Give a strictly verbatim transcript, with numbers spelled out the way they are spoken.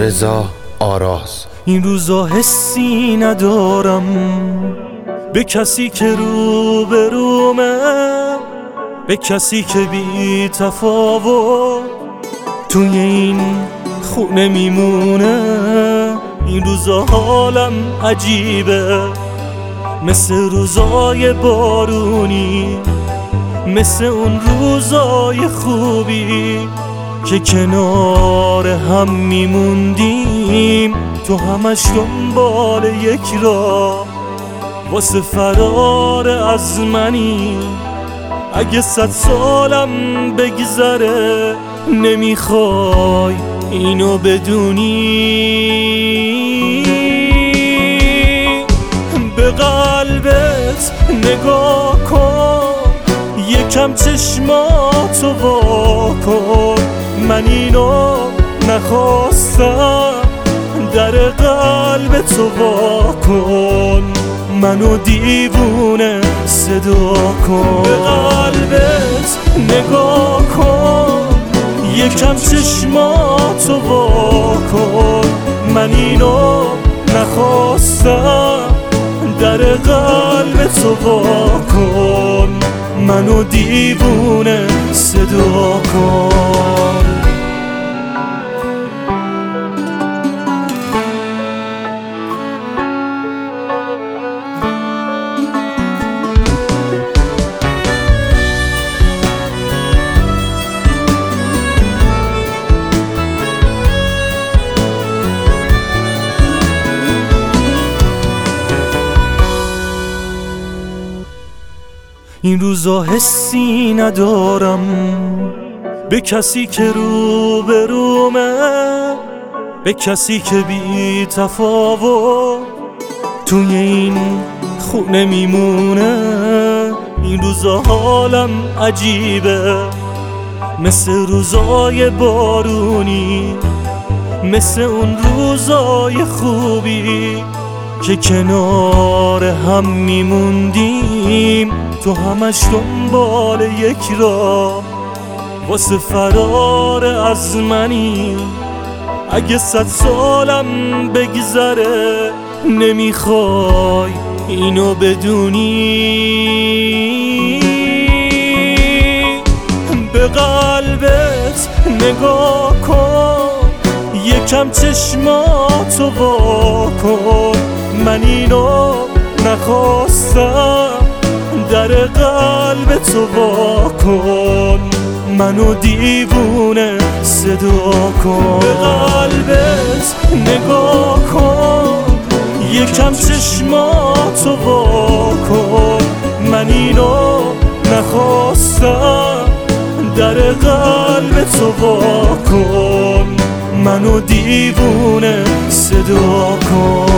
رضا آراز. این روزا حسی ندارم به کسی که رو به رومه، به کسی که بی تفاوت توی این خونه میمونه. این روزا حالم عجیبه، مثل روزای بارونی، مثل اون روزای خوبی که کنار هم میموندیم تو همش دنبال یک راه واسه فرار از منی. اگه صد سالم بگذره نمیخوای اینو بدونی. به قلبت نگاه کن، یکم چشماتو وا کن. من اینو نخواستم، در قلبتو وا کن. منو دیوونه صدا کن. به قلبت نگاه کن، یکم چشماتو وا کن. من اینو نخواستم، در قلبتو وا کن. منو دیوونه صدا کن. این روزا حسی ندارم به کسی که رو به رومه، به کسی که بی تفاوت توی این خونه میمونه. این روزا حالم عجیبه، مثل روزای بارونی، مثل اون روزای خوبی که کنار هم میموندیم تو همش دنبال یک راه واسه فرار از منی. اگه صد سالم بگذره نمیخوای اینو بدونی. به قلبت نگاه کن، یکم چشماتو وا کن. من اینو نخواستم، در قلبتو وا کن. منو دیوونه صدا کن. به قلبت نگاه کن، یکم چشماتو وا کن. من اینو نخواستم، در قلبتو وا کن. منو دیوونه صدا کن.